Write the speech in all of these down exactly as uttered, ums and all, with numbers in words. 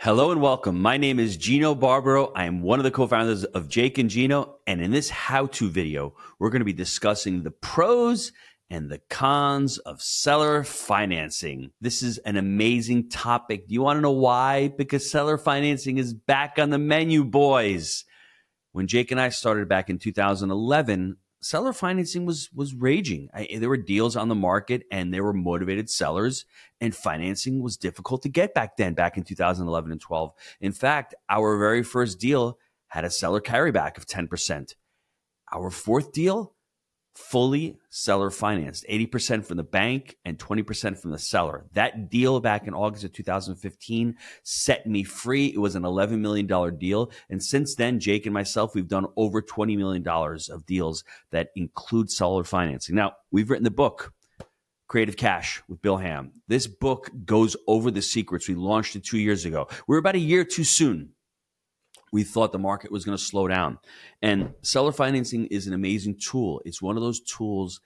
Hello and welcome. My name is Gino Barbaro. I am one of the co-founders of Jake and Gino. And in this how-to video, we're going to be discussing the pros and the cons of seller financing. This is an amazing topic. Do you want to know why? Because seller financing is back on the menu, boys. When Jake and I started back in two thousand eleven, seller financing was was raging. I, there were deals on the market and there were motivated sellers, and financing was difficult to get back then, back in two thousand eleven and twelve. In fact, our very first deal had a seller carryback of ten percent. Our fourth deal, fully seller financed, eighty percent from the bank and twenty percent from the seller. That deal back in August of two thousand fifteen set me free. It was an eleven million dollars deal. And since then, Jake and myself, we've done over twenty million dollars of deals that include seller financing. Now, we've written the book, Creative Cash with Bill Ham. This book goes over the secrets. We launched it two years ago. We're about a year too soon. We thought the market was going to slow down. And seller financing is an amazing tool. It's one of those tools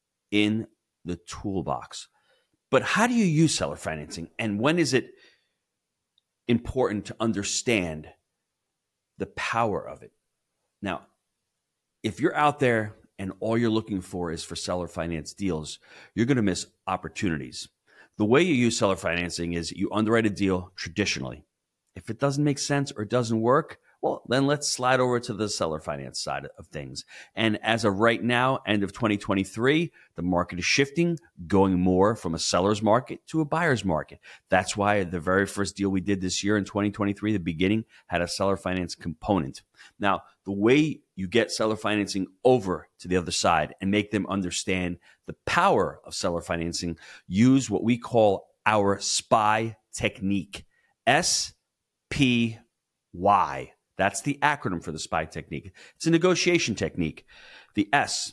in the toolbox. But how do you use seller financing? And when is it important to understand the power of it? Now, if you're out there and all you're looking for is for seller finance deals, you're going to miss opportunities. The way you use seller financing is you underwrite a deal traditionally. If it doesn't make sense or doesn't work, well, then let's slide over to the seller finance side of things. And as of right now, end of twenty twenty-three, the market is shifting, going more from a seller's market to a buyer's market. That's why the very first deal we did this year in twenty twenty-three, the beginning, had a seller finance component. Now, the way you get seller financing over to the other side and make them understand the power of seller financing, use what we call our SPY technique. S P Y. That's the acronym for the SPY technique. It's a negotiation technique. The S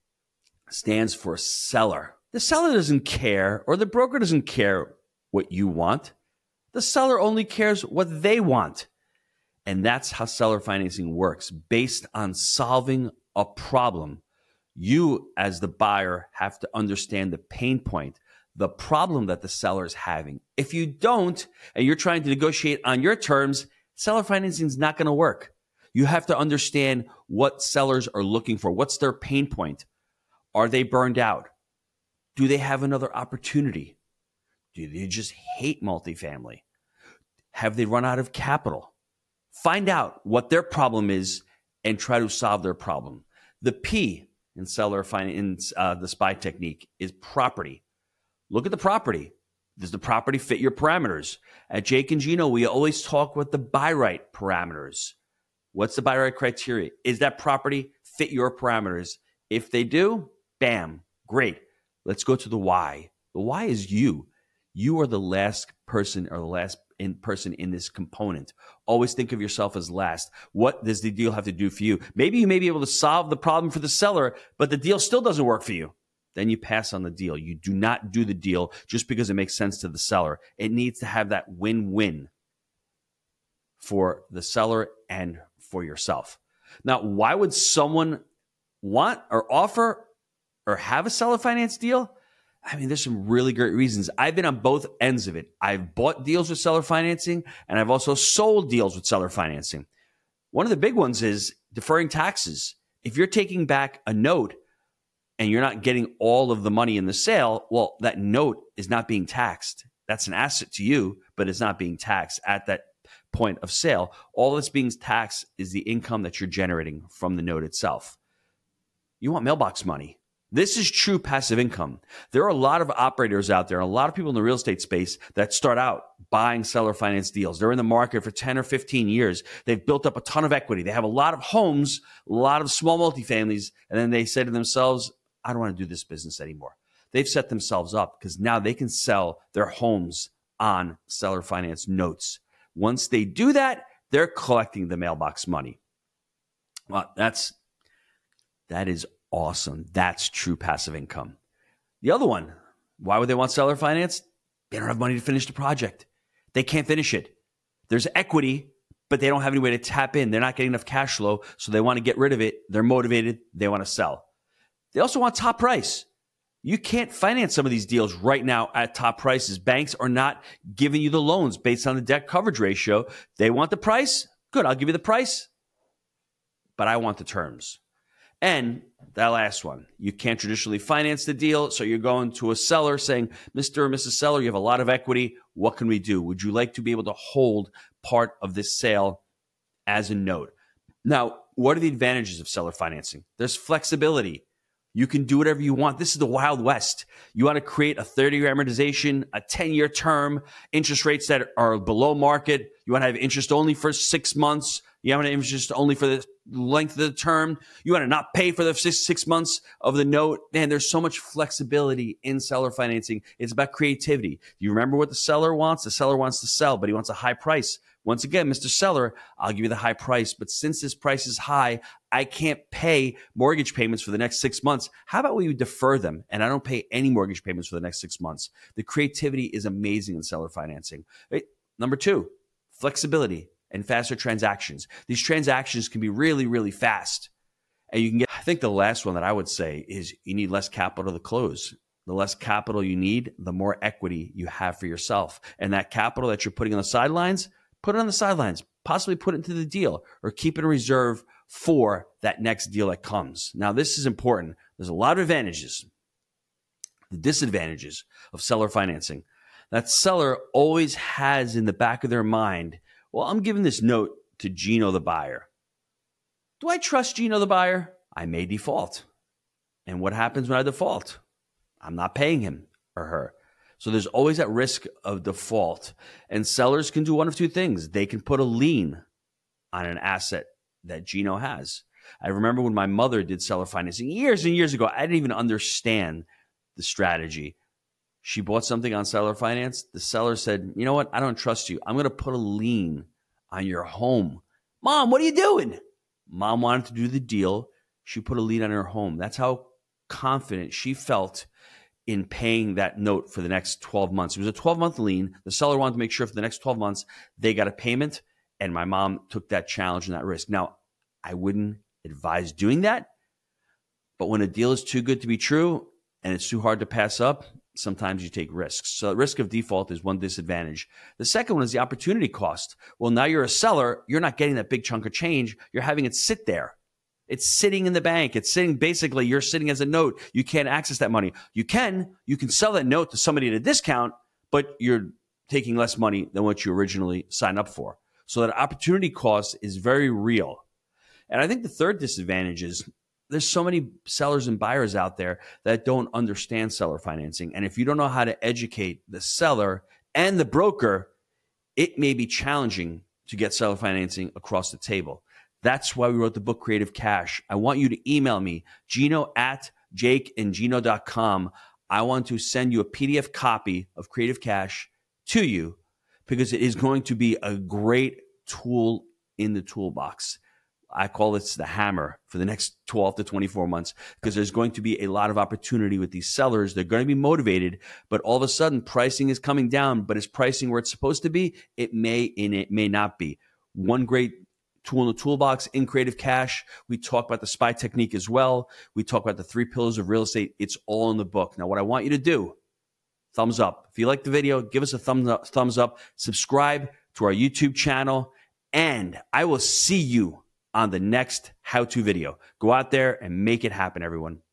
stands for seller. The seller doesn't care, or the broker doesn't care what you want. The seller only cares what they want. And that's how seller financing works, based on solving a problem. You, as the buyer, have to understand the pain point, the problem that the seller is having. If you don't, and you're trying to negotiate on your terms, seller financing is not going to work. You have to understand what sellers are looking for. What's their pain point? Are they burned out? Do they have another opportunity? Do they just hate multifamily? Have they run out of capital? Find out what their problem is and try to solve their problem. The P in seller finance, uh, the SPY technique, is property. Look at the property. Does the property fit your parameters? At Jake and Gino, we always talk with the buy right parameters. What's the buy right criteria? Is that property fit your parameters? If they do, bam, great. Let's go to the why. The why is you. You are the last person or the last in person in this component. Always think of yourself as last. What does the deal have to do for you? Maybe you may be able to solve the problem for the seller, but the deal still doesn't work for you. Then you pass on the deal. You do not do the deal just because it makes sense to the seller. It needs to have that win-win for the seller and for yourself. Now, why would someone want or offer or have a seller finance deal? I mean, there's some really great reasons. I've been on both ends of it. I've bought deals with seller financing, and I've also sold deals with seller financing. One of the big ones is deferring taxes. If you're taking back a note and you're not getting all of the money in the sale, well, that note is not being taxed. That's an asset to you, but it's not being taxed at that point of sale. All that's being taxed is the income that you're generating from the note itself. You want mailbox money. This is true passive income. There are a lot of operators out there, and a lot of people in the real estate space that start out buying seller finance deals. They're in the market for ten or fifteen years. They've built up a ton of equity. They have a lot of homes, a lot of small multifamilies, and then they say to themselves, I don't want to do this business anymore. They've set themselves up because now they can sell their homes on seller finance notes. Once they do that, they're collecting the mailbox money. Well, that's, that is awesome. That's true passive income. The other one, why would they want seller finance? They don't have money to finish the project. They can't finish it. There's equity, but they don't have any way to tap in. They're not getting enough cash flow, so they want to get rid of it. They're motivated. They want to sell. They also want top price. You can't finance some of these deals right now at top prices. Banks are not giving you the loans based on the debt coverage ratio. They want the price. Good, I'll give you the price, but I want the terms. And that last one, you can't traditionally finance the deal, so you're going to a seller saying, Mister or Missus Seller, you have a lot of equity. What can we do? Would you like to be able to hold part of this sale as a note? Now, what are the advantages of seller financing? There's flexibility. You can do whatever you want. This is the Wild West. You want to create a thirty-year amortization, a ten-year term, interest rates that are below market. You want to have interest only for six months. You want to have interest only for the length of the term. You want to not pay for the six, six months of the note. Man, there's so much flexibility in seller financing. It's about creativity. Do you remember what the seller wants? The seller wants to sell, but he wants a high price. Once again, Mister Seller, I'll give you the high price, but since this price is high, I can't pay mortgage payments for the next six months. How about we defer them and I don't pay any mortgage payments for the next six months? The creativity is amazing in seller financing. Right? Number two, flexibility and faster transactions. These transactions can be really, really fast. And you can get, I think the last one that I would say is you need less capital to close. The less capital you need, the more equity you have for yourself. And that capital that you're putting on the sidelines, put it on the sidelines, possibly put it into the deal or keep it in reserve for that next deal that comes. Now, this is important. There's a lot of advantages. The disadvantages of seller financing. That seller always has in the back of their mind, well, I'm giving this note to Gino the buyer. Do I trust Gino the buyer? I may default. And what happens when I default? I'm not paying him or her. So there's always that risk of default. And sellers can do one of two things. They can put a lien on an asset that Gino has. I remember when my mother did seller financing years and years ago, I didn't even understand the strategy. She bought something on seller finance. The seller said, you know what? I don't trust you. I'm going to put a lien on your home. Mom, what are you doing? Mom wanted to do the deal. She put a lien on her home. That's how confident she felt in paying that note for the next twelve months. It was a twelve-month lien. The seller wanted to make sure for the next twelve months they got a payment, and my mom took that challenge and that risk. Now, I wouldn't advise doing that, but when a deal is too good to be true and it's too hard to pass up, sometimes you take risks. So the risk of default is one disadvantage. The second one is the opportunity cost. Well, now you're a seller. You're not getting that big chunk of change. You're having it sit there. It's sitting in the bank. It's sitting, basically, you're sitting as a note. You can't access that money. You can, you can sell that note to somebody at a discount, but you're taking less money than what you originally signed up for. So that opportunity cost is very real. And I think the third disadvantage is there's so many sellers and buyers out there that don't understand seller financing. And if you don't know how to educate the seller and the broker, it may be challenging to get seller financing across the table. That's why we wrote the book Creative Cash. I want you to email me, Gino at jake and gino dot com. I want to send you a P D F copy of Creative Cash to you because it is going to be a great tool in the toolbox. I call this the hammer for the next twelve to twenty-four months because there's going to be a lot of opportunity with these sellers. They're going to be motivated, but all of a sudden pricing is coming down, but is pricing where it's supposed to be? It may and it may not be. One great tool in the toolbox in Creative Cash. We talk about the SPY technique as well. We talk about the three pillars of real estate. It's all in the book. Now, what I want you to do, thumbs up. If you like the video, give us a thumbs up, thumbs up. Subscribe to our YouTube channel, and I will see you on the next how-to video. Go out there and make it happen, everyone.